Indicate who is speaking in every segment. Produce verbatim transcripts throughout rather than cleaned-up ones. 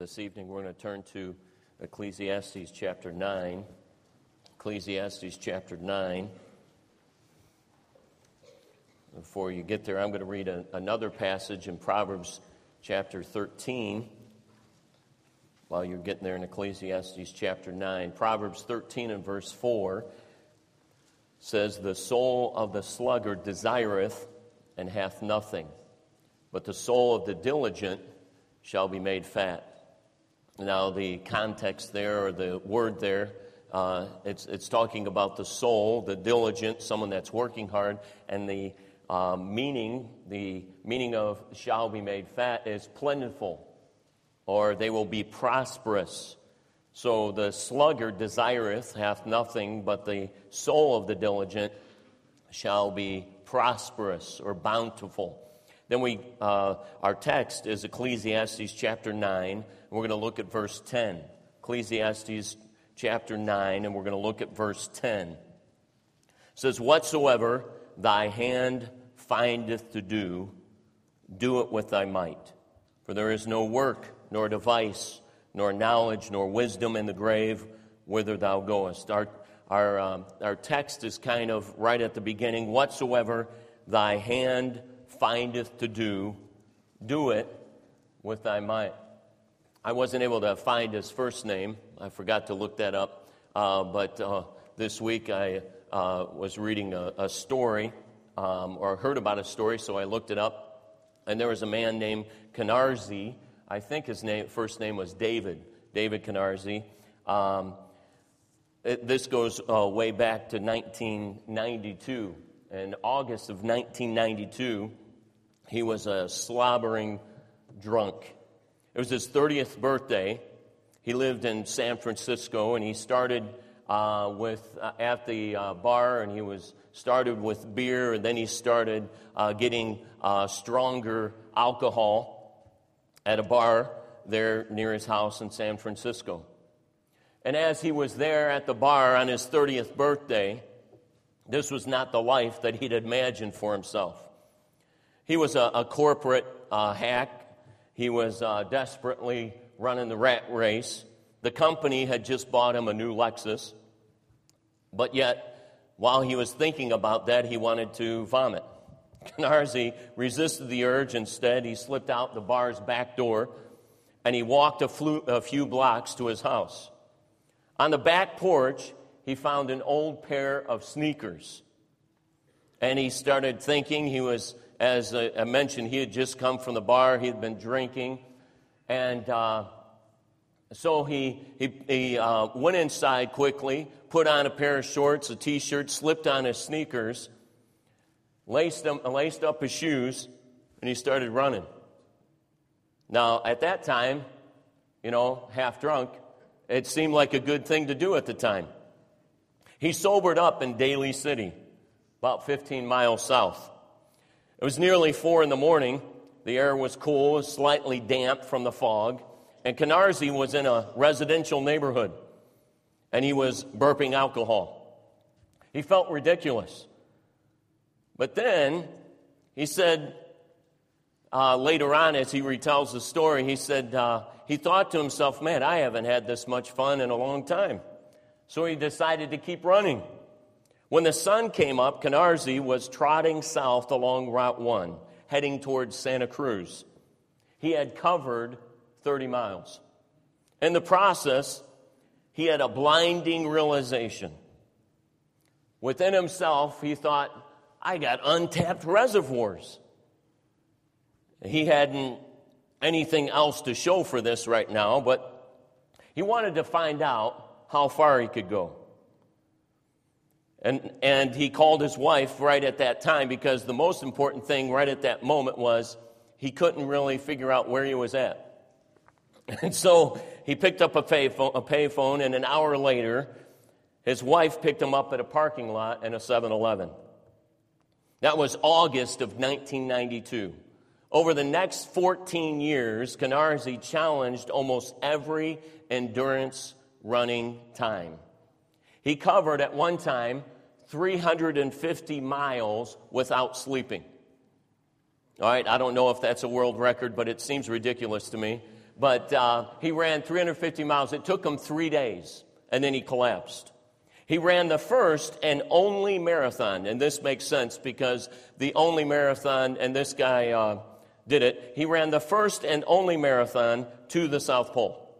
Speaker 1: This evening we're going to turn to Ecclesiastes chapter nine. Ecclesiastes chapter nine. Before you get there, I'm going to read a, another passage in Proverbs chapter thirteen. While you're getting there in Ecclesiastes chapter nine. Proverbs thirteen and verse four says, "The soul of the sluggard desireth and hath nothing, but the soul of the diligent shall be made fat." Now, the context there, or the word there, uh, it's it's talking about the soul, the diligent, someone that's working hard, and the uh, meaning, the meaning of shall be made fat is plentiful, or they will be prosperous. So the sluggard desireth, hath nothing, but the soul of the diligent shall be prosperous or bountiful. Then we, uh, our text is Ecclesiastes chapter nine. We're going to look at verse ten. Ecclesiastes chapter nine, and we're going to look at verse ten. It says, "Whatsoever thy hand findeth to do, do it with thy might. For there is no work, nor device, nor knowledge, nor wisdom in the grave whither thou goest." Our, our, um, our text is kind of right at the beginning. "Whatsoever thy hand findeth to do, do it with thy might." I wasn't able to find his first name. I forgot to look that up. Uh, but uh, this week I uh, was reading a, a story, um, or heard about a story, so I looked it up. And there was a man named Canarsie. I think his name, first name was David, David Canarsie. Um, it, this goes uh, way back to nineteen ninety-two. In August of nineteen ninety-two, he was a slobbering drunk. It was his thirtieth birthday. He lived in San Francisco, and he started uh, with uh, at the uh, bar, and he was started with beer, and then he started uh, getting uh, stronger alcohol at a bar there near his house in San Francisco. And as he was there at the bar on his thirtieth birthday, this was not the life that he'd imagined for himself. He was a, a corporate uh, hack. He was uh, desperately running the rat race. The company had just bought him a new Lexus. But yet, while he was thinking about that, he wanted to vomit. Canarsie resisted the urge. Instead, he slipped out the bar's back door, and he walked a, flu- a few blocks to his house. On the back porch, he found an old pair of sneakers. And he started thinking. He was, as I mentioned, he had just come from the bar. He had been drinking. And uh, so he, he, he uh, went inside quickly, put on a pair of shorts, a T-shirt, slipped on his sneakers, laced, them, laced up his shoes, and he started running. Now, at that time, you know, half drunk, it seemed like a good thing to do at the time. He sobered up in Daly City, about fifteen miles south. It was nearly four in the morning. The air was cool, slightly damp from the fog, and Canarsie was in a residential neighborhood, and he was burping alcohol. He felt ridiculous. But then, he said, uh, later on as he retells the story, he said, uh, he thought to himself, man, I haven't had this much fun in a long time. So he decided to keep running. When the sun came up, Canarsie was trotting south along Route one, heading towards Santa Cruz. He had covered thirty miles. In the process, he had a blinding realization. Within himself, he thought, I got untapped reservoirs. He hadn't anything else to show for this right now, but he wanted to find out how far he could go. And and he called his wife right at that time, because the most important thing right at that moment was he couldn't really figure out where he was at. And so he picked up a payphone, a payphone, and an hour later, his wife picked him up at a parking lot in a seven eleven. That was August of nineteen ninety-two. Over the next fourteen years, Canarsie challenged almost every endurance running time. He covered at one time three hundred fifty miles without sleeping. All right, I don't know if that's a world record, but it seems ridiculous to me. But uh, he ran three hundred fifty miles. It took him three days, and then he collapsed. He ran the first and only marathon, and this makes sense because the only marathon, and this guy uh, did it, he ran the first and only marathon to the South Pole.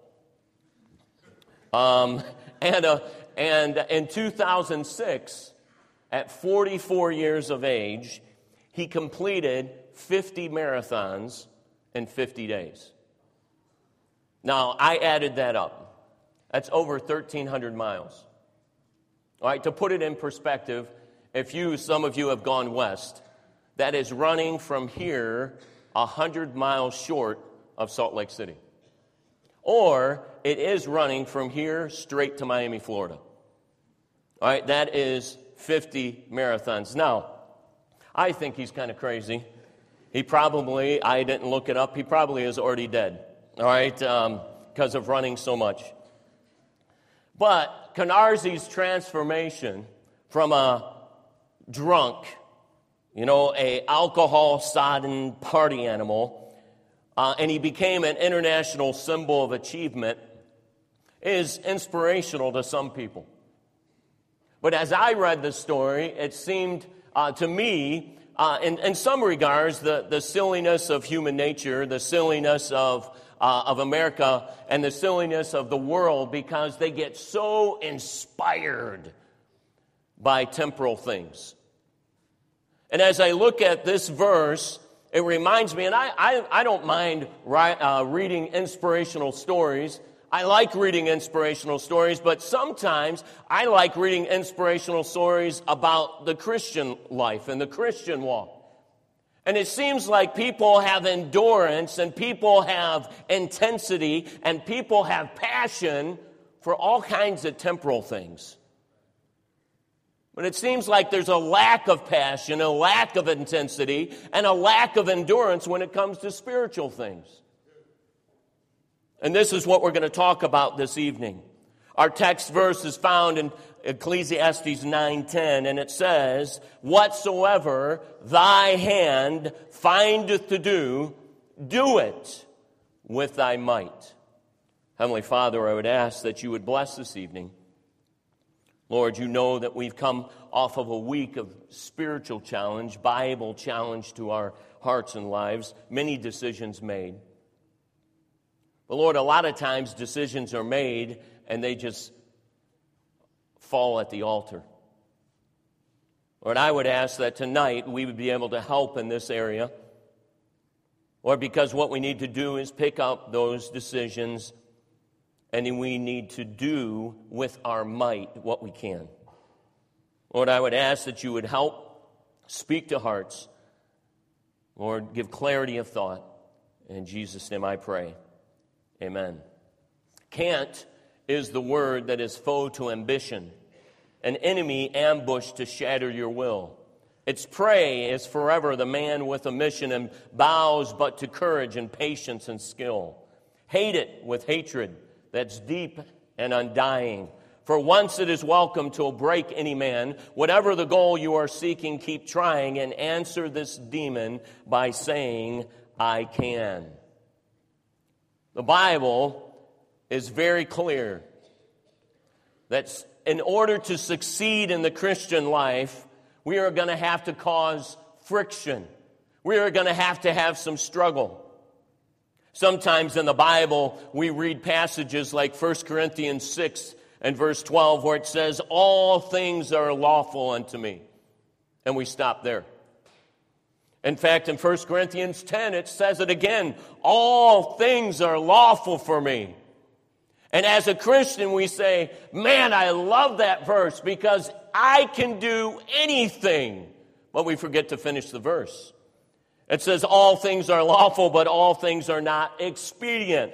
Speaker 1: Um, and, uh, and in two thousand six, at forty-four years of age, he completed fifty marathons in fifty days. Now, I added that up. That's over thirteen hundred miles. All right, to put it in perspective, if you, some of you have gone west, that is running from here one hundred miles short of Salt Lake City. Or it is running from here straight to Miami, Florida. All right, that is fifty marathons. Now, I think he's kind of crazy. He probably, I didn't look it up, he probably is already dead. All right, um, because of running so much. But Canarsi's transformation from a drunk, you know, a alcohol-sodden party animal, uh, and he became an international symbol of achievement, is inspirational to some people. But as I read the story, it seemed uh, to me, uh, in, in some regards, the, the silliness of human nature, the silliness of Uh, of America and the silliness of the world, because they get so inspired by temporal things. And as I look at this verse, it reminds me, and I, I, I don't mind ri- uh, reading inspirational stories. I like reading inspirational stories, but sometimes I like reading inspirational stories about the Christian life and the Christian walk. And it seems like people have endurance and people have intensity and people have passion for all kinds of temporal things. But it seems like there's a lack of passion, a lack of intensity, and a lack of endurance when it comes to spiritual things. And this is what we're going to talk about this evening. Our text verse is found in Ecclesiastes nine ten, and it says, "Whatsoever thy hand findeth to do, do it with thy might." Heavenly Father, I would ask that you would bless this evening. Lord, you know that we've come off of a week of spiritual challenge, Bible challenge to our hearts and lives, many decisions made. But Lord, a lot of times decisions are made and they just fall at the altar. Lord, I would ask that tonight we would be able to help in this area. Lord, because what we need to do is pick up those decisions, and we need to do with our might what we can. Lord, I would ask that you would help speak to hearts. Lord, give clarity of thought. In Jesus' name I pray. Amen. Can't is the word that is foe to ambition, an enemy ambushed to shatter your will. Its prey is forever the man with a mission and bows but to courage and patience and skill. Hate it with hatred that's deep and undying. For once it is welcome to break any man. Whatever the goal you are seeking, keep trying and answer this demon by saying, I can. The Bible is very clear that in order to succeed in the Christian life, we are going to have to cause friction. We are going to have to have some struggle. Sometimes in the Bible, we read passages like First Corinthians six and verse twelve, where it says, all things are lawful unto me. And we stop there. In fact, in First Corinthians ten, it says it again, all things are lawful for me. And as a Christian, we say, man, I love that verse because I can do anything. But we forget to finish the verse. It says, all things are lawful, but all things are not expedient.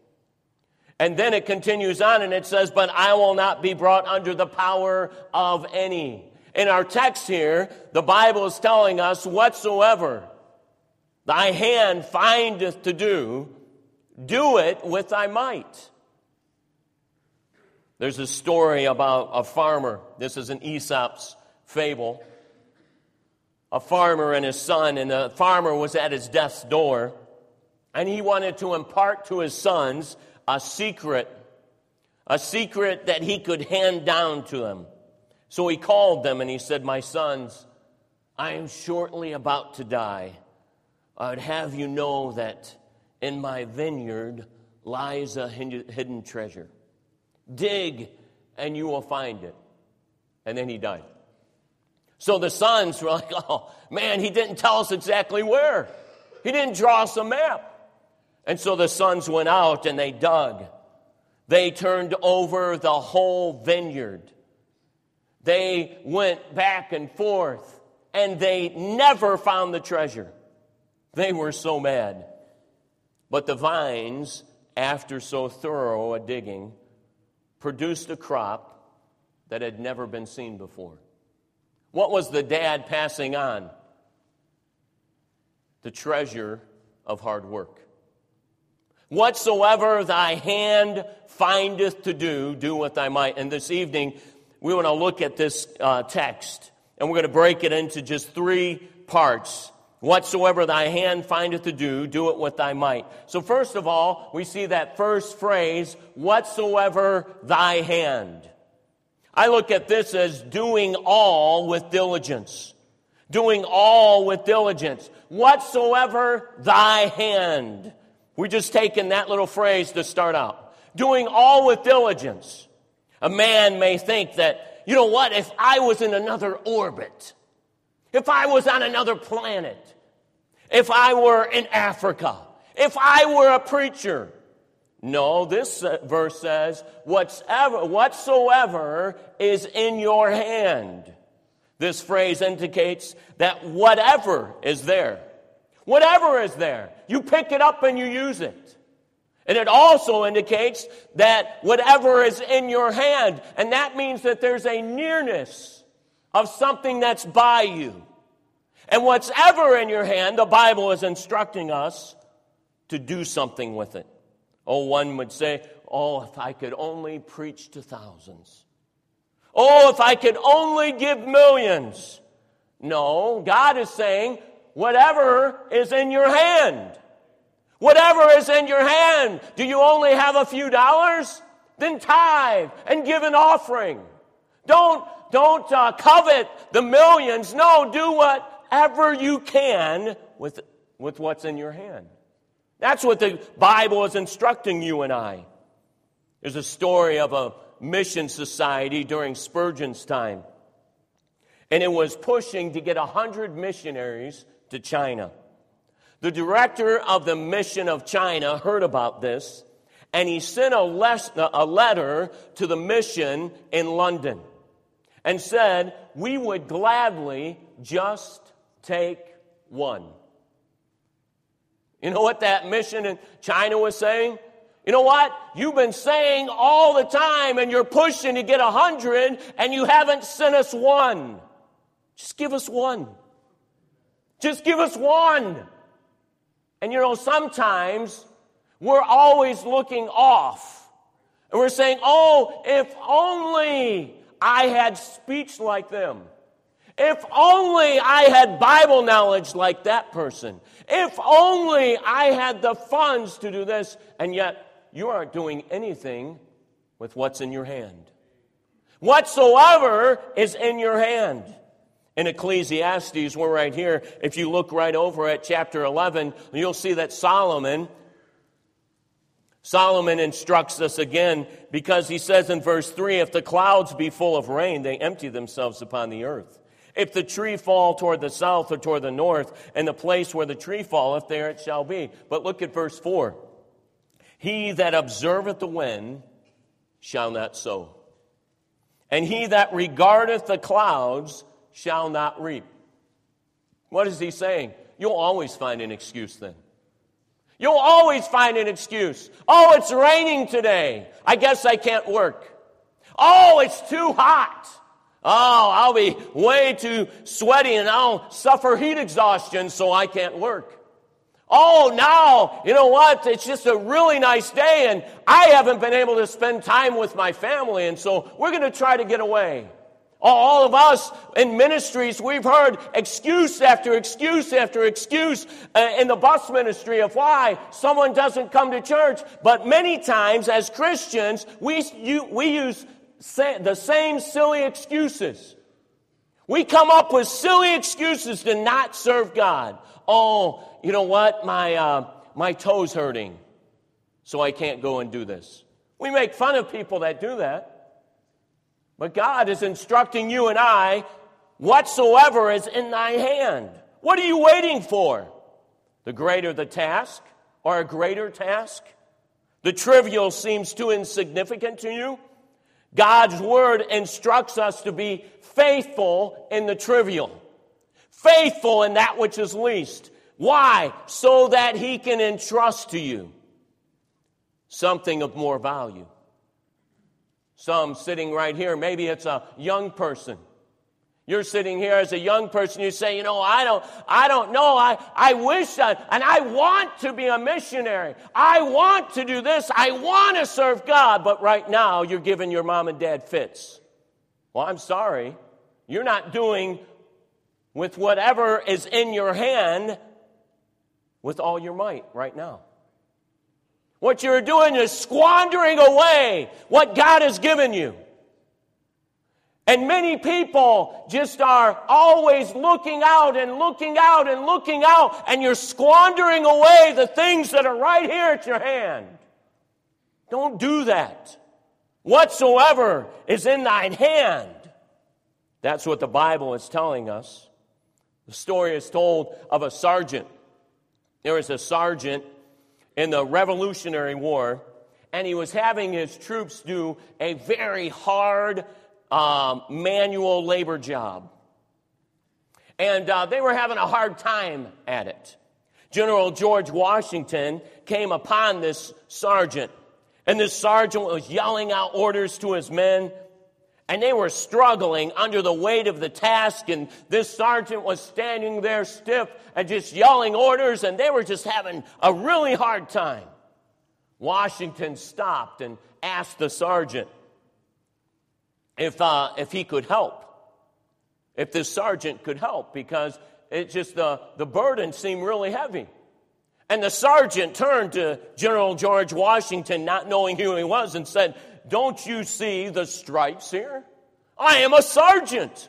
Speaker 1: And then it continues on and it says, but I will not be brought under the power of any. In our text here, the Bible is telling us, whatsoever thy hand findeth to do, do it with thy might. There's a story about a farmer. This is an Aesop's fable. A farmer and his son, and the farmer was at his death's door. And he wanted to impart to his sons a secret, a secret that he could hand down to them. So he called them and he said, "My sons, I am shortly about to die. I would have you know that in my vineyard lies a hidden treasure. Dig and you will find it." And then he died. So the sons were like, "Oh, man, he didn't tell us exactly where. He didn't draw us a map." And so the sons went out and they dug. They turned over the whole vineyard. They went back and forth, and they never found the treasure. They were so mad. But the vines, after so thorough a digging, produced a crop that had never been seen before. What was the dad passing on? The treasure of hard work. "Whatsoever thy hand findeth to do, do with thy might." And this evening, we want to look at this uh, text, and we're going to break it into just three parts. "Whatsoever thy hand findeth to do, do it with thy might." So first of all, we see that first phrase, "whatsoever thy hand." I look at this as doing all with diligence. Doing all with diligence. "Whatsoever thy hand." We're just taking that little phrase to start out. Doing all with diligence. A man may think that, you know what, if I was in another orbit, if I was on another planet, if I were in Africa, if I were a preacher. No, this verse says, whatsoever, whatsoever is in your hand. This phrase indicates that whatever is there. Whatever is there. You pick it up and you use it. And it also indicates that whatever is in your hand. And that means that there's a nearness of something that's by you. And what's ever in your hand, the Bible is instructing us to do something with it. Oh, one would say, "Oh, if I could only preach to thousands. Oh, if I could only give millions." No, God is saying, whatever is in your hand. Whatever is in your hand. Do you only have a few dollars? Then tithe and give an offering. Don't, don't uh, covet the millions. No, do whatever you can with, with what's in your hand. That's what the Bible is instructing you and I. There's a story of a mission society during Spurgeon's time. And it was pushing to get a hundred missionaries to China. The director of the mission of China heard about this, and he sent a, les- a letter to the mission in London and said, "We would gladly just take one." You know what that mission in China was saying? You know what? You've been saying all the time, and you're pushing to get a hundred, and you haven't sent us one. Just give us one. Just give us one. And you know, sometimes we're always looking off. And we're saying, "Oh, if only I had speech like them. If only I had Bible knowledge like that person. If only I had the funds to do this." And yet, you aren't doing anything with what's in your hand. Whatsoever is in your hand. In Ecclesiastes, we're right here. If you look right over at chapter eleven, you'll see that Solomon, Solomon instructs us again, because he says in verse three, "If the clouds be full of rain, they empty themselves upon the earth. If the tree fall toward the south or toward the north, and the place where the tree falleth, there it shall be." But look at verse four. "He that observeth the wind shall not sow, and he that regardeth the clouds shall not reap." What is he saying? You'll always find an excuse then. You'll always find an excuse. "Oh, it's raining today. I guess I can't work. Oh, it's too hot. Oh, I'll be way too sweaty and I'll suffer heat exhaustion, so I can't work. Oh, now, you know what? It's just a really nice day and I haven't been able to spend time with my family, and so we're going to try to get away. All of us in ministries, we've heard excuse after excuse after excuse uh, in the bus ministry of why someone doesn't come to church. But many times as Christians, we, you, we use sa- the same silly excuses. We come up with silly excuses to not serve God. Oh, you know what? My, uh, my toe's hurting, so I can't go and do this. We make fun of people that do that. But God is instructing you and I, whatsoever is in thy hand. What are you waiting for? The greater the task, or a greater task? The trivial seems too insignificant to you? God's word instructs us to be faithful in the trivial. Faithful in that which is least. Why? So that he can entrust to you something of more value. Some sitting right here, maybe it's a young person. You're sitting here as a young person, you say, you know, I don't, I don't know, I, I wish, I, and I want to be a missionary. I want to do this, I want to serve God, but right now you're giving your mom and dad fits. Well, I'm sorry, you're not doing with whatever is in your hand with all your might right now. What you're doing is squandering away what God has given you. And many people just are always looking out and looking out and looking out, and you're squandering away the things that are right here at your hand. Don't do that. Whatsoever is in thine hand. That's what the Bible is telling us. The story is told of a sergeant. There was a sergeant in the Revolutionary War, and he was having his troops do a very hard um, manual labor job. And uh, they were having a hard time at it. General George Washington came upon this sergeant, and this sergeant was yelling out orders to his men, and they were struggling under the weight of the task, and this sergeant was standing there stiff and just yelling orders, and they were just having a really hard time. Washington stopped and asked the sergeant if uh, if he could help, if the sergeant could help, because it just the, the burden seemed really heavy. And the sergeant turned to General George Washington, not knowing who he was, and said, "Don't you see the stripes here? I am a sergeant."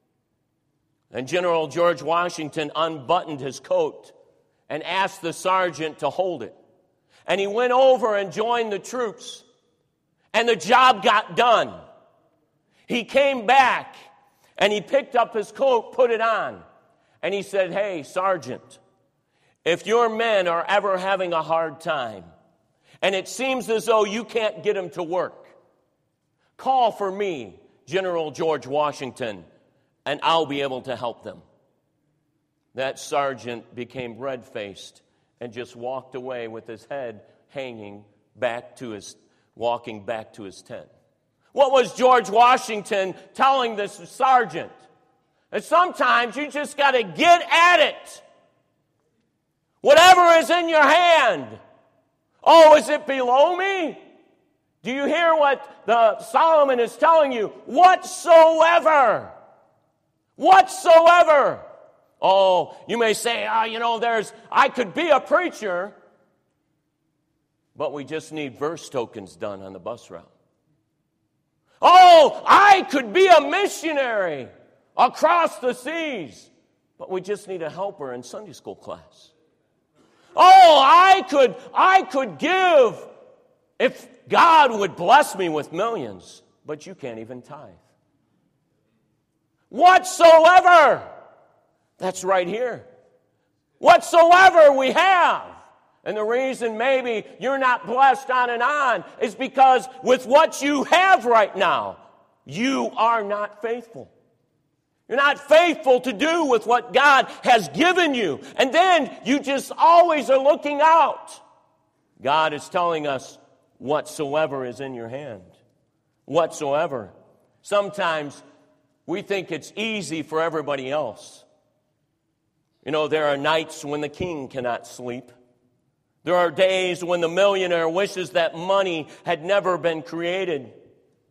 Speaker 1: And General George Washington unbuttoned his coat and asked the sergeant to hold it. And he went over and joined the troops. And the job got done. He came back and he picked up his coat, put it on. And he said, "Hey, sergeant, if your men are ever having a hard time, and it seems as though you can't get them to work, call for me, General George Washington, and I'll be able to help them." That sergeant became red-faced and just walked away with his head hanging back to his, walking back to his tent. What was George Washington telling this sergeant? That sometimes you just got to get at it. Whatever is in your hand. Oh, is it below me? Do you hear what the Solomon is telling you? Whatsoever. Whatsoever. Oh, you may say, ah, oh, you know, there's, I could be a preacher, but we just need verse tokens done on the bus route. Oh, I could be a missionary across the seas, but we just need a helper in Sunday school class. Oh, I could, I could give if God would bless me with millions, but you can't even tithe. Whatsoever. That's right here. Whatsoever we have. And the reason maybe you're not blessed on and on is because with what you have right now, you are not faithful. You're not faithful to do with what God has given you. And then you just always are looking out. God is telling us whatsoever is in your hand. Whatsoever. Sometimes we think it's easy for everybody else. You know, there are nights when the king cannot sleep. There are days when the millionaire wishes that money had never been created.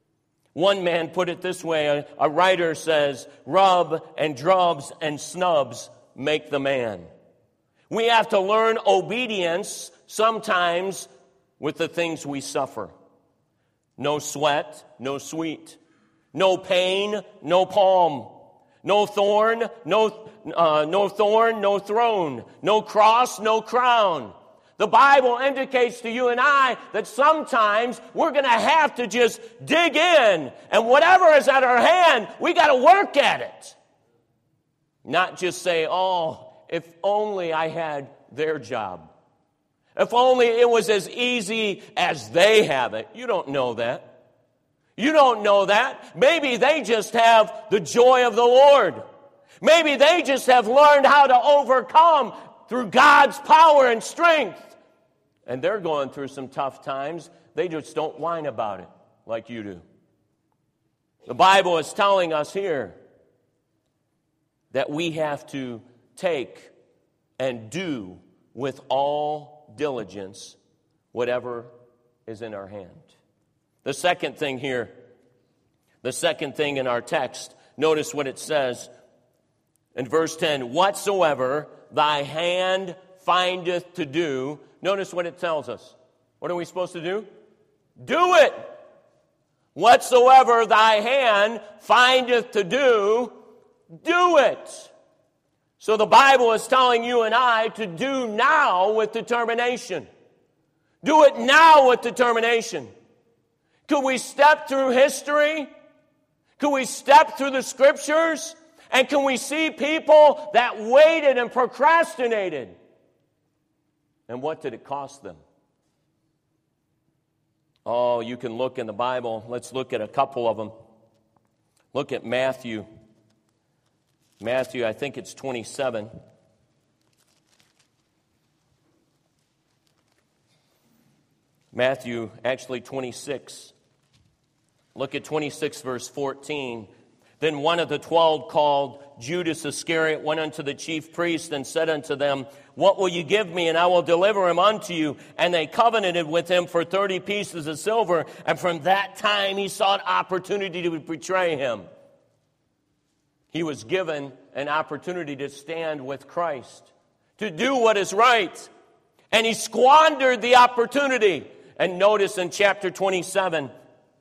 Speaker 1: One man put it this way, a, a writer says, rub and drubs and snubs make the man. We have to learn obedience sometimes with the things we suffer. No sweat, no sweet. No pain, no palm. No thorn, no, uh, no thorn, no throne. No cross, no crown. The Bible indicates to you and I that sometimes we're going to have to just dig in, and whatever is at our hand, we got to work at it. Not just say, oh, if only I had their job. If only it was as easy as they have it. You don't know that. You don't know that. Maybe they just have the joy of the Lord. Maybe they just have learned how to overcome through God's power and strength. And they're going through some tough times. They just don't whine about it like you do. The Bible is telling us here that we have to take and do with all diligence whatever is in our hand. The second thing here, the second thing in our text, notice what it says in verse ten. Whatsoever thy hand findeth to do, notice what it tells us. What are we supposed to do? Do it. Whatsoever thy hand findeth to do, do it. So the Bible is telling you and I to do now with determination. Do it now with determination. Could we step through history? Could we step through the Scriptures? And can we see people that waited and procrastinated? And what did it cost them? Oh, you can look in the Bible. Let's look at a couple of them. Look at Matthew. Matthew, I think it's twenty-seven. Matthew, actually twenty-six. Look at twenty-six, verse fourteen. Then one of the twelve, called Judas Iscariot, went unto the chief priests and said unto them, What will you give me, and I will deliver him unto you? And they covenanted with him for thirty pieces of silver. And from that time he sought opportunity to betray him. He was given an opportunity to stand with Christ, to do what is right. And he squandered the opportunity. And notice in chapter twenty-seven,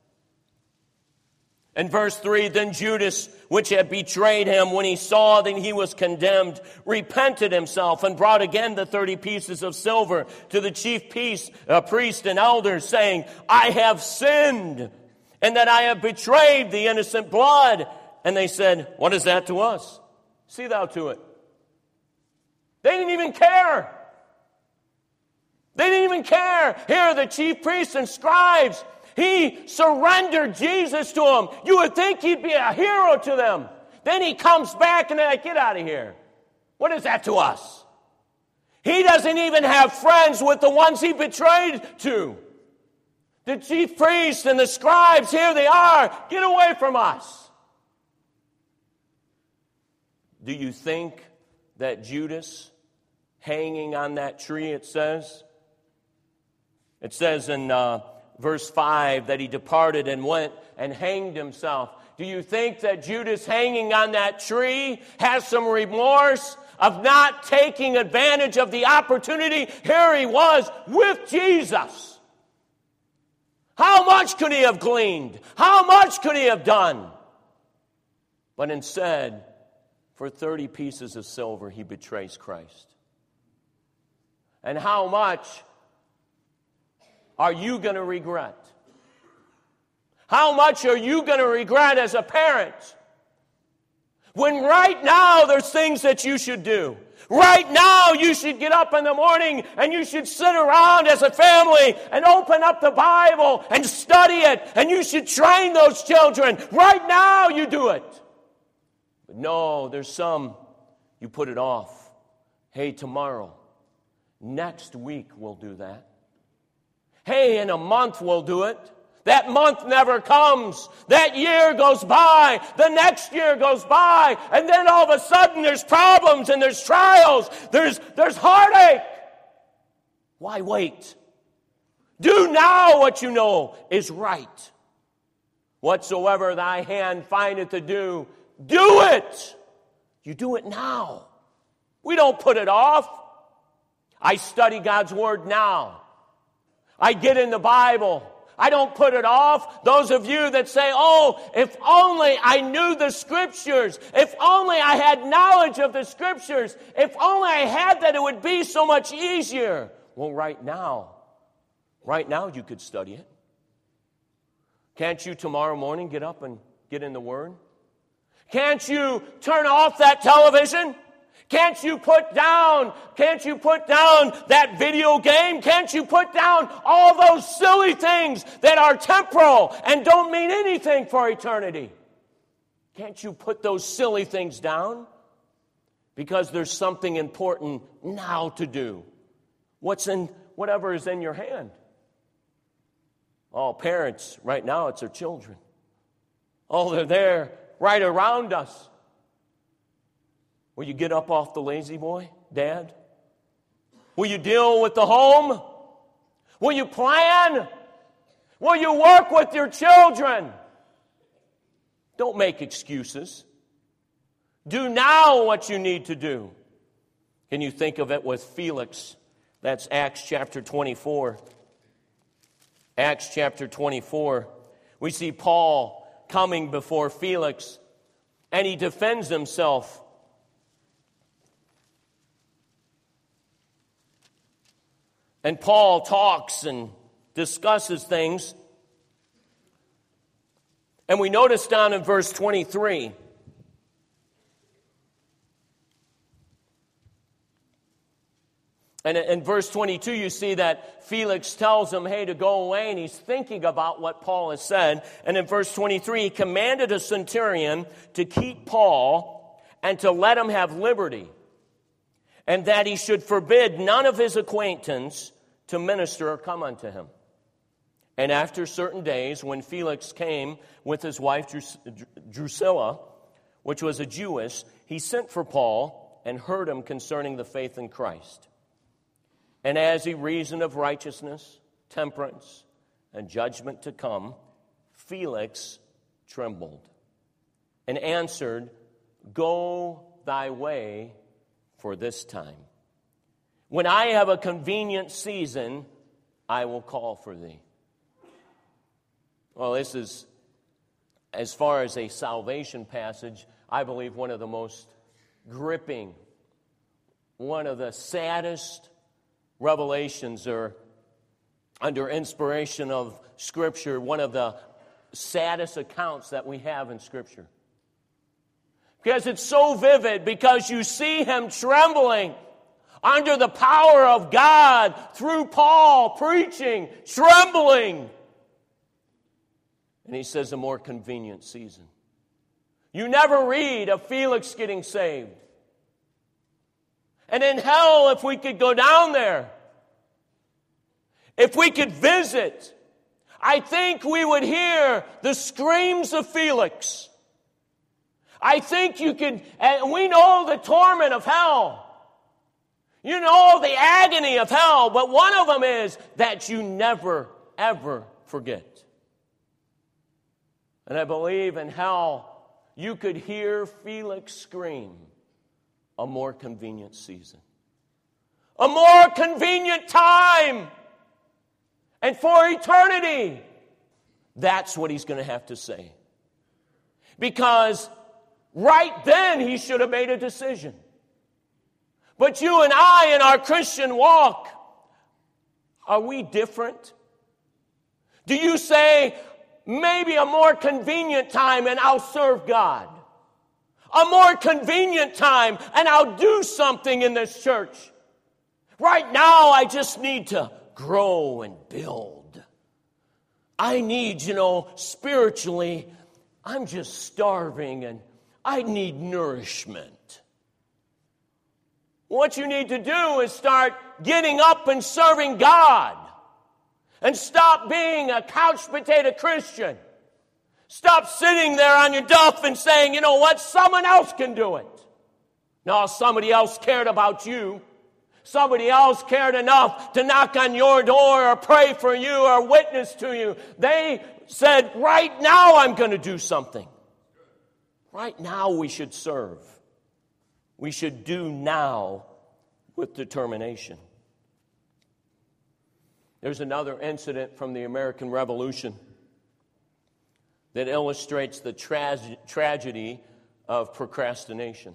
Speaker 1: in verse three, then Judas, which had betrayed him, when he saw that he was condemned, repented himself and brought again the thirty pieces of silver to the chief priest, uh, priest and elders, saying, I have sinned, and that I have betrayed the innocent blood. And they said, what is that to us? See thou to it. They didn't even care. They didn't even care. Here, the chief priests and scribes, he surrendered Jesus to them. You would think he'd be a hero to them. Then he comes back and they're like, get out of here. What is that to us? He doesn't even have friends with the ones he betrayed to. The chief priests and the scribes, here they are. Get away from us. Do you think that Judas, hanging on that tree, it says, it says in uh, verse five that he departed and went and hanged himself. Do you think that Judas hanging on that tree has some remorse of not taking advantage of the opportunity? Here he was with Jesus. How much could he have gleaned? How much could he have done? But instead, for thirty pieces of silver, he betrays Christ. And how much are you going to regret? How much are you going to regret as a parent? When right now there's things that you should do. Right now you should get up in the morning and you should sit around as a family and open up the Bible and study it. And you should train those children. Right now you do it. But no, there's some, you put it off. Hey, tomorrow. Next week we'll do that. Hey, in a month we'll do it. That month never comes. That year goes by. The next year goes by. And then all of a sudden there's problems and there's trials. There's, there's heartache. Why wait? Do now what you know is right. Whatsoever thy hand findeth to do, do it. You do it now. We don't put it off. I study God's Word now. I get in the Bible. I don't put it off. Those of you that say, oh, if only I knew the Scriptures, if only I had knowledge of the Scriptures, if only I had that, it would be so much easier. Well, right now, right now you could study it. Can't you tomorrow morning get up and get in the Word? Can't you turn off that television? Can't you put down, can't you put down that video game? Can't you put down all those silly things that are temporal and don't mean anything for eternity? Can't you put those silly things down? Because there's something important now to do. What's in, whatever is in your hand. Oh, parents, right now it's their children. Oh, they're there right around us. Will you get up off the lazy boy, Dad? Will you deal with the home? Will you plan? Will you work with your children? Don't make excuses. Do now what you need to do. Can you think of it with Felix? That's Acts chapter twenty-four. Acts chapter twenty-four. We see Paul coming before Felix, and he defends himself. And Paul talks and discusses things. And we notice down in verse twenty-three. And in verse twenty-two, you see that Felix tells him, hey, to go away, and he's thinking about what Paul has said. And in verse twenty-three, he commanded a centurion to keep Paul and to let him have liberty, and that he should forbid none of his acquaintance to minister or come unto him. And after certain days, when Felix came with his wife Drus- Drusilla, which was a Jewess, he sent for Paul and heard him concerning the faith in Christ. And as he reasoned of righteousness, temperance, and judgment to come, Felix trembled and answered, go thy way for this time. When I have a convenient season, I will call for thee. Well, this is, as far as a salvation passage, I believe one of the most gripping, one of the saddest revelations, or under inspiration of Scripture, one of the saddest accounts that we have in Scripture. Because it's so vivid, because you see him trembling under the power of God through Paul preaching, trembling. And he says a more convenient season. You never read of Felix getting saved. And in hell, if we could go down there, if we could visit, I think we would hear the screams of Felix. I think you could, and we know the torment of hell. You know the agony of hell, but one of them is that you never, ever forget. And I believe in hell, you could hear Felix scream, a more convenient season. A more convenient time. And for eternity. That's what he's going to have to say. Because right then he should have made a decision. But you and I in our Christian walk, are we different? Do you say, maybe a more convenient time and I'll serve God? A more convenient time and I'll do something in this church. Right now I just need to grow and build. I need, you know, spiritually, I'm just starving and I need nourishment. What you need to do is start getting up and serving God. And stop being a couch potato Christian. Stop sitting there on your duff and saying, you know what, someone else can do it. No, somebody else cared about you. Somebody else cared enough to knock on your door or pray for you or witness to you. They said, right now I'm going to do something. Right now we should serve. We should do now with determination. There's another incident from the American Revolution that illustrates the tra- tragedy of procrastination.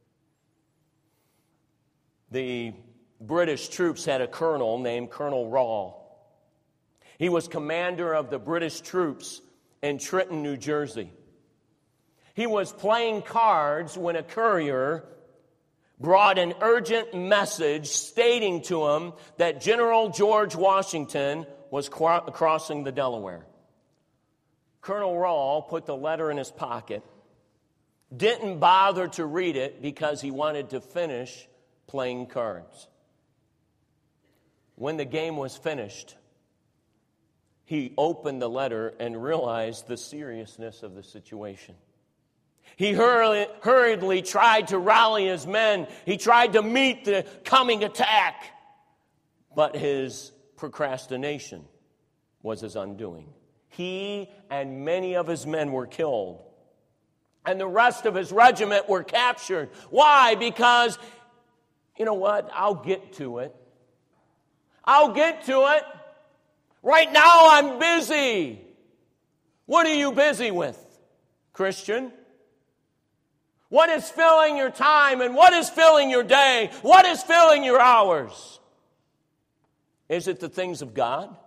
Speaker 1: The British troops had a colonel named Colonel Rawl. He was commander of the British troops in Trenton, New Jersey. He was playing cards when a courier brought an urgent message stating to him that General George Washington was cro- crossing the Delaware. Colonel Rawl put the letter in his pocket, didn't bother to read it because he wanted to finish playing cards. When the game was finished, he opened the letter and realized the seriousness of the situation. He hurriedly, hurriedly tried to rally his men. He tried to meet the coming attack. But his procrastination was his undoing. He and many of his men were killed. And the rest of his regiment were captured. Why? Because, you know what? I'll get to it. I'll get to it. Right now I'm busy. What are you busy with, Christian? What is filling your time and what is filling your day? What is filling your hours? Is it the things of God?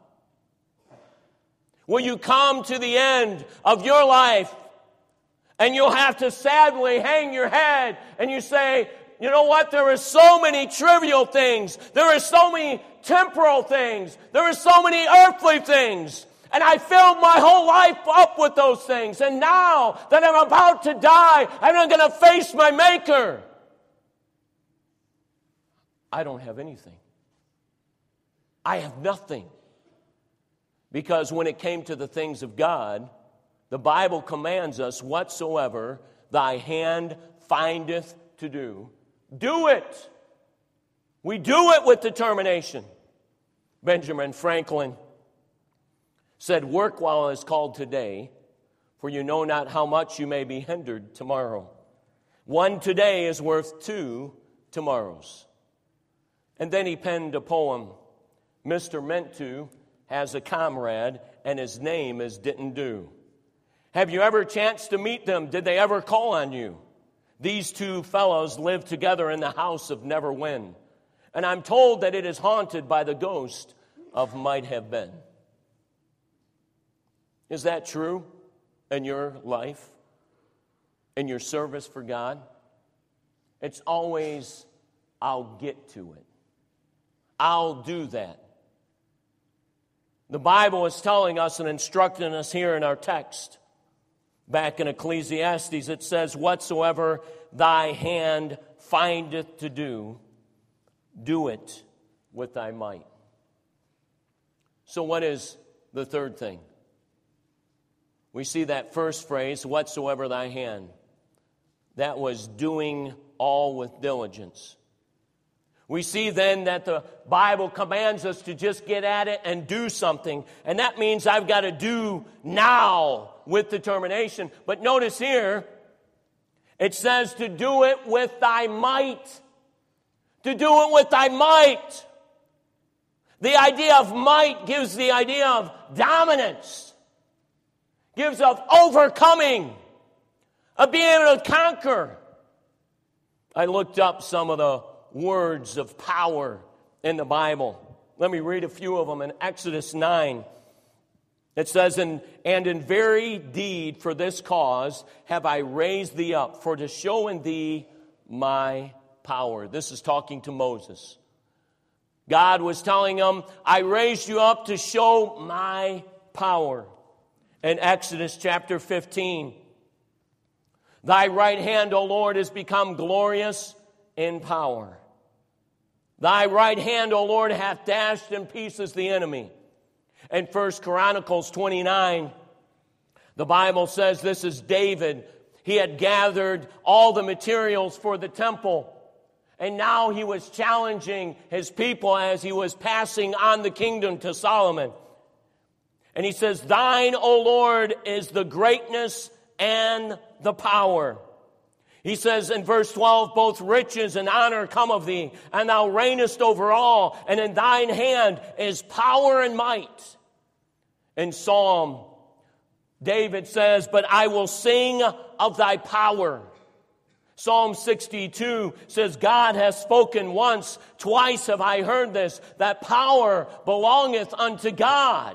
Speaker 1: Will you come to the end of your life and you'll have to sadly hang your head and you say, you know what? There are so many trivial things. There are so many temporal things. There are so many earthly things. And I filled my whole life up with those things. And now that I'm about to die, I'm not going to face my Maker. I don't have anything. I have nothing. Because when it came to the things of God, the Bible commands us, whatsoever thy hand findeth to do, do it. We do it with determination. Benjamin Franklin said, work while it is called today, for you know not how much you may be hindered tomorrow. One today is worth two tomorrows. And then he penned a poem. Mister Meant To has a comrade, and his name is Didn't Do. Have you ever chanced to meet them? Did they ever call on you? These two fellows lived together in the house of Never Win. And I'm told that it is haunted by the ghost of Might Have Been. Is that true in your life? In your service for God? It's always, I'll get to it. I'll do that. The Bible is telling us and instructing us here in our text. Back in Ecclesiastes, it says, whatsoever thy hand findeth to do, do it with thy might. So what is the third thing? We see that first phrase, whatsoever thy hand. That was doing all with diligence. We see then that the Bible commands us to just get at it and do something. And that means I've got to do now with determination. But notice here, it says to do it with thy might. To do it with thy might. The idea of might gives the idea of dominance. Gives of overcoming. Of being able to conquer. I looked up some of the words of power in the Bible. Let me read a few of them. In Exodus nine, it says, and, and in very deed for this cause have I raised thee up, for to show in thee my power. This is talking to Moses. God was telling him, I raised you up to show my power. In Exodus chapter fifteen, thy right hand, O Lord, has become glorious in power. Thy right hand, O Lord, hath dashed in pieces the enemy. In First Chronicles twenty-nine, the Bible says this is David. He had gathered all the materials for the temple. And now he was challenging his people as he was passing on the kingdom to Solomon. And he says, thine, O Lord, is the greatness and the power. He says in verse twelve, both riches and honor come of thee, and thou reignest over all, and in thine hand is power and might. In Psalm, David says, but I will sing of thy power. Psalm sixty-two says, God has spoken once, twice have I heard this, that power belongeth unto God.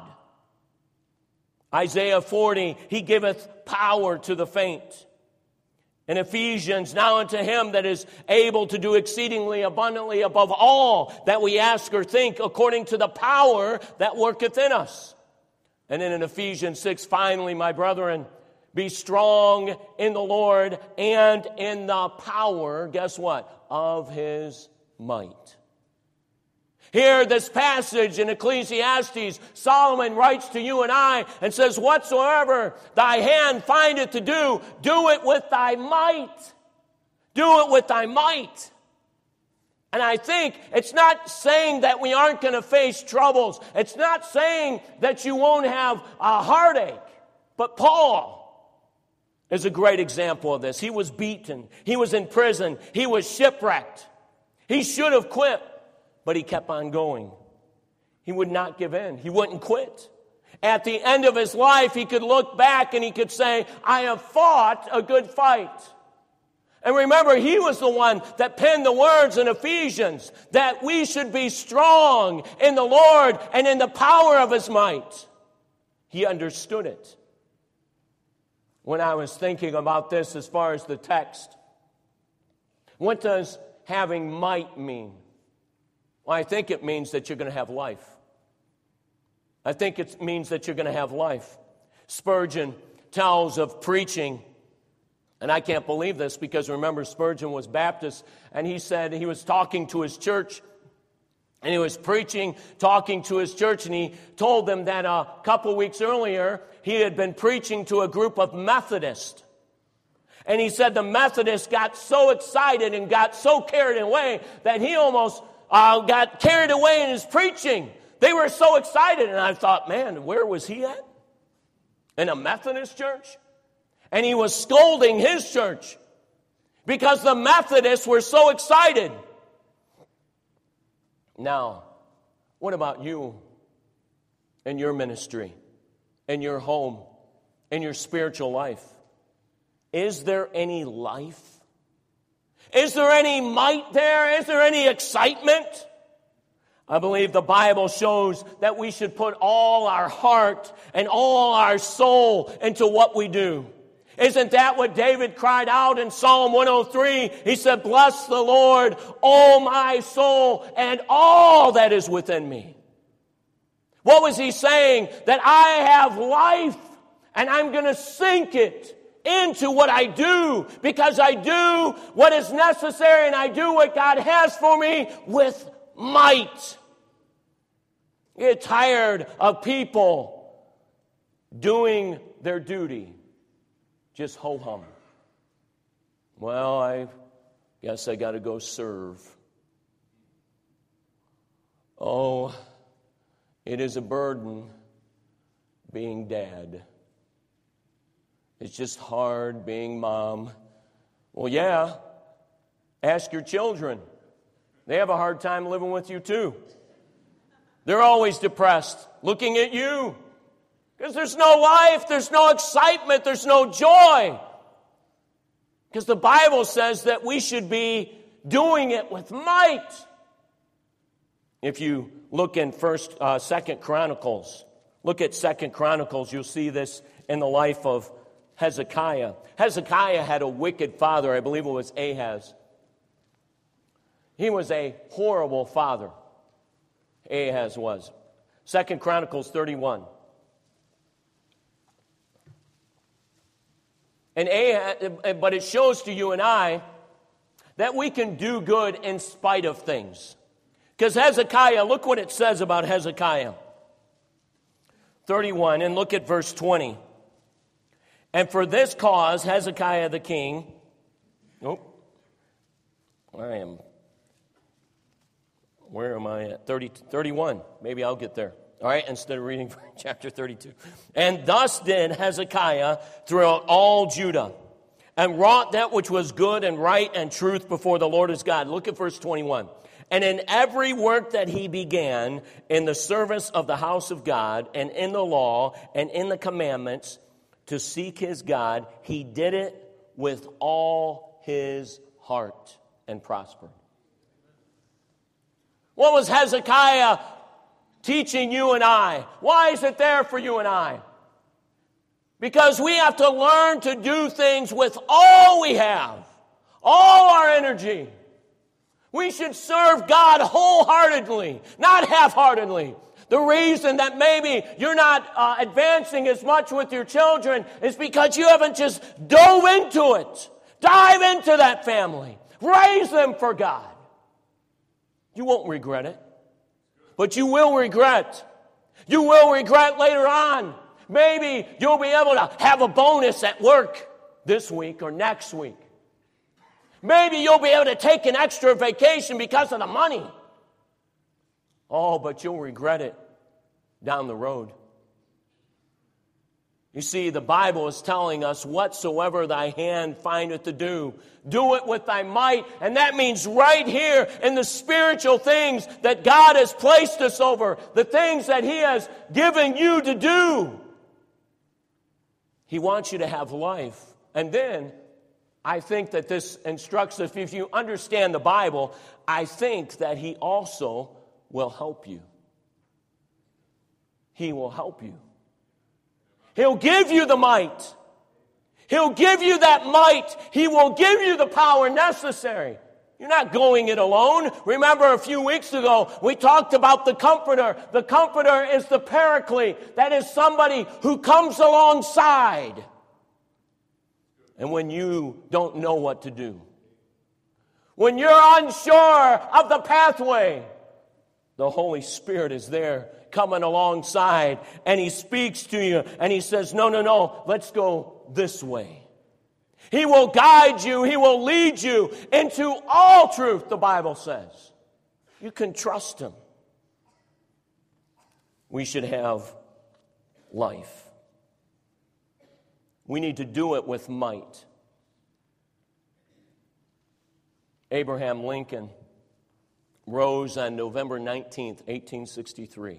Speaker 1: Isaiah forty, he giveth power to the faint. In Ephesians, now unto him that is able to do exceedingly abundantly above all that we ask or think, according to the power that worketh in us. And then in Ephesians six, finally, my brethren, be strong in the Lord and in the power, guess what? Of his might. Here, this passage in Ecclesiastes, Solomon writes to you and I and says, whatsoever thy hand findeth to do, do it with thy might. Do it with thy might. And I think it's not saying that we aren't going to face troubles. It's not saying that you won't have a heartache. But Paul is a great example of this. He was beaten. He was in prison. He was shipwrecked. He should have quit, but he kept on going. He would not give in. He wouldn't quit. At the end of his life, he could look back and he could say, I have fought a good fight. And remember, he was the one that penned the words in Ephesians that we should be strong in the Lord and in the power of his might. He understood it. When I was thinking about this as far as the text, what does having might mean? Well, I think it means that you're going to have life. I think it means that you're going to have life. Spurgeon tells of preaching, and I can't believe this because remember Spurgeon was Baptist, and he said he was talking to his church, and he was preaching, talking to his church, and he told them that a couple weeks earlier he had been preaching to a group of Methodists. And he said the Methodists got so excited and got so carried away that he almost uh, got carried away in his preaching. They were so excited, and I thought, man, where was he at? In a Methodist church? And he was scolding his church because the Methodists were so excited. Now, what about you and your ministry, and your home, and your spiritual life? Is there any life? Is there any might there? Is there any excitement? I believe the Bible shows that we should put all our heart and all our soul into what we do. Isn't that what David cried out in Psalm one oh three? He said, bless the Lord, O my soul, and all that is within me. What was he saying? That I have life, and I'm going to sink it into what I do, because I do what is necessary, and I do what God has for me with might. You get tired of people doing their duty. Just ho-hum. Well, I guess I got to go serve. Oh, it is a burden being dad. It's just hard being mom. Well, yeah, ask your children. They have a hard time living with you too. They're always depressed, looking at you. Because there's no life, there's no excitement, there's no joy. Because the Bible says that we should be doing it with might. If you look in First, uh, Second Chronicles, look at Second Chronicles, you'll see this in the life of Hezekiah. Hezekiah had a wicked father, I believe it was Ahaz. He was a horrible father. Ahaz was. Second Chronicles thirty-one. And Ahaz, but it shows to you and I that we can do good in spite of things. Because Hezekiah, look what it says about Hezekiah. thirty-one, and look at verse twenty. And for this cause, Hezekiah the king, oh, I am where am I at? thirty, thirty-one. Maybe I'll get there. All right, instead of reading chapter thirty-two. And thus did Hezekiah throughout all Judah, and wrought that which was good and right and truth before the Lord his God. Look at verse twenty-one. And in every work that he began in the service of the house of God, and in the law, and in the commandments, to seek his God, he did it with all his heart and prospered. What was Hezekiah teaching you and I? Why is it there for you and I? Because we have to learn to do things with all we have, all our energy. We should serve God wholeheartedly, not half-heartedly. The reason that maybe you're not uh, advancing as much with your children is because you haven't just dove into it. Dive into that family. Raise them for God. You won't regret it. But you will regret. You will regret later on. Maybe you'll be able to have a bonus at work this week or next week. Maybe you'll be able to take an extra vacation because of the money. Oh, but you'll regret it down the road. You see, the Bible is telling us, whatsoever thy hand findeth to do, do it with thy might. And that means right here in the spiritual things that God has placed us over, the things that he has given you to do. He wants you to have life. And then, I think that this instructs us, if you understand the Bible, I think that he also will help you. He will help you. He'll give you the might. He'll give you that might. He will give you the power necessary. You're not going it alone. Remember a few weeks ago, we talked about the Comforter. The Comforter is the Paraclete. That is somebody who comes alongside. And when you don't know what to do, when you're unsure of the pathway, the Holy Spirit is there coming alongside, and he speaks to you, and he says, no, no, no, let's go this way. He will guide you. He will lead you into all truth, the Bible says. You can trust him. We should have life. We need to do it with might. Abraham Lincoln rose on November nineteenth, eighteen sixty-three.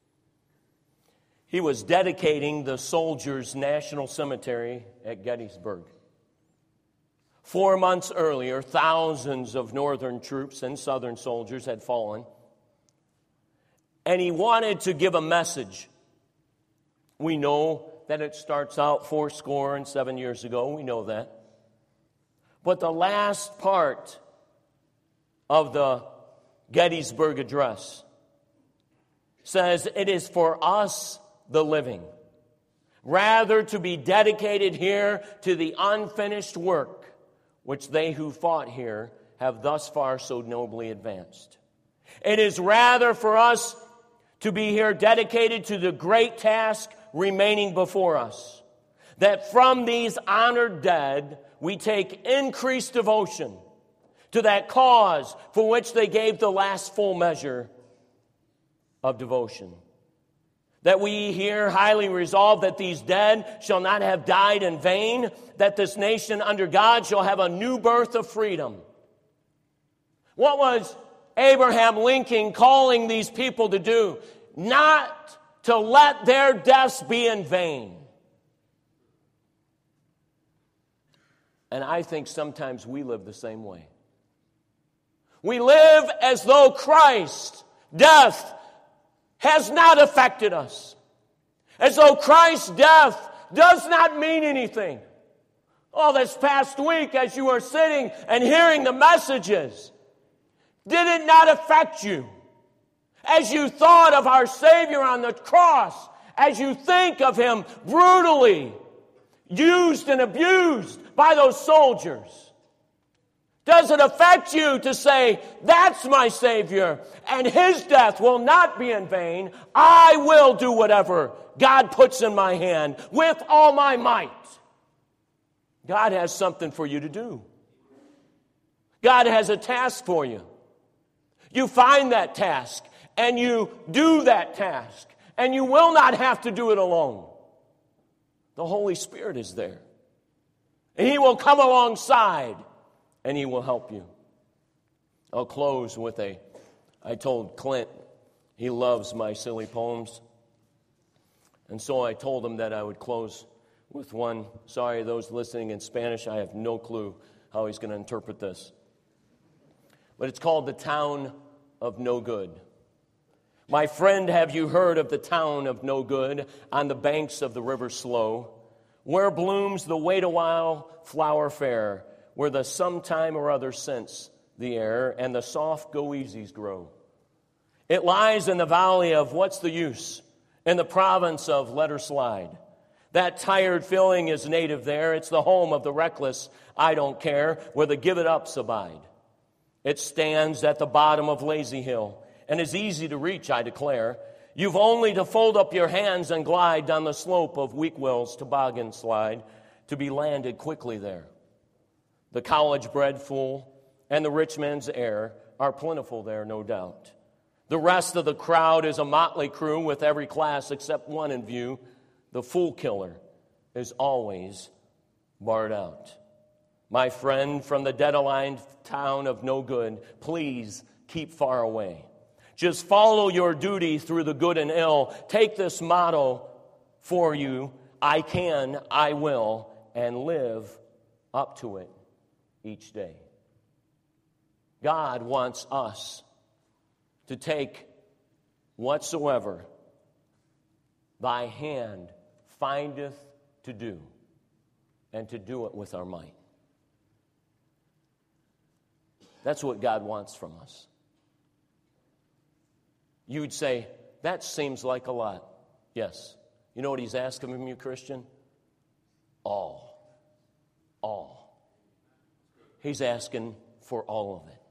Speaker 1: He was dedicating the Soldiers' National Cemetery at Gettysburg. Four months earlier, thousands of Northern troops and Southern soldiers had fallen. And he wanted to give a message. We know that it starts out four score and seven years ago. We know that. But the last part of the Gettysburg Address says, it is for us the living, rather to be dedicated here to the unfinished work which they who fought here have thus far so nobly advanced. It is rather for us to be here dedicated to the great task remaining before us, that from these honored dead we take increased devotion to that cause for which they gave the last full measure of devotion. That we here highly resolve that these dead shall not have died in vain, that this nation under God shall have a new birth of freedom. What was Abraham Lincoln calling these people to do? Not to let their deaths be in vain. And I think sometimes we live the same way. We live as though Christ's death has not affected us. As though Christ's death does not mean anything. Oh, this past week as you were sitting and hearing the messages, did it not affect you? As you thought of our Savior on the cross, as you think of him brutally used and abused by those soldiers, does it affect you to say, that's my Savior, and his death will not be in vain? I will do whatever God puts in my hand with all my might. God has something for you to do. God has a task for you. You find that task and you do that task, and you will not have to do it alone. The Holy Spirit is there, and He will come alongside and He will help you. I'll close with a, I told Clint, he loves my silly poems, and so I told him that I would close with one. Sorry, those listening in Spanish, I have no clue how he's going to interpret this. But it's called The Town of No Good. My friend, have you heard of the town of no good on the banks of the river Slow, where blooms the wait a while flower fair, where the sometime or other scents the air and the soft go-easies grow? It lies in the valley of what's the use, in the province of let her slide. That tired feeling is native there. It's the home of the reckless, I don't care, where the give-it-ups abide. It stands at the bottom of Lazy Hill and is easy to reach, I declare. You've only to fold up your hands and glide down the slope of Weak Will's toboggan slide to be landed quickly there. The college-bred fool and the rich man's heir are plentiful there, no doubt. The rest of the crowd is a motley crew with every class except one in view. The fool killer is always barred out. My friend from the dead-aligned town of no good, please keep far away. Just follow your duty through the good and ill. Take this motto for you: I can, I will, and live up to it each day. God wants us to take whatsoever thy hand findeth to do, and to do it with our might. That's what God wants from us. You would say, that seems like a lot. Yes. You know what He's asking from you, Christian? All. All. He's asking for all of it.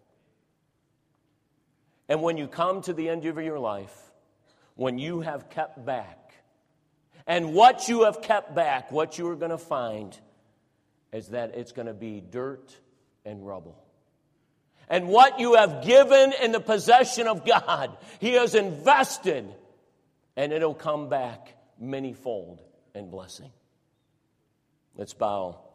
Speaker 1: And when you come to the end of your life, when you have kept back, and what you have kept back, what you are going to find is that it's going to be dirt and rubble. And what you have given in the possession of God, He has invested, and it'll come back manyfold in blessing. Let's bow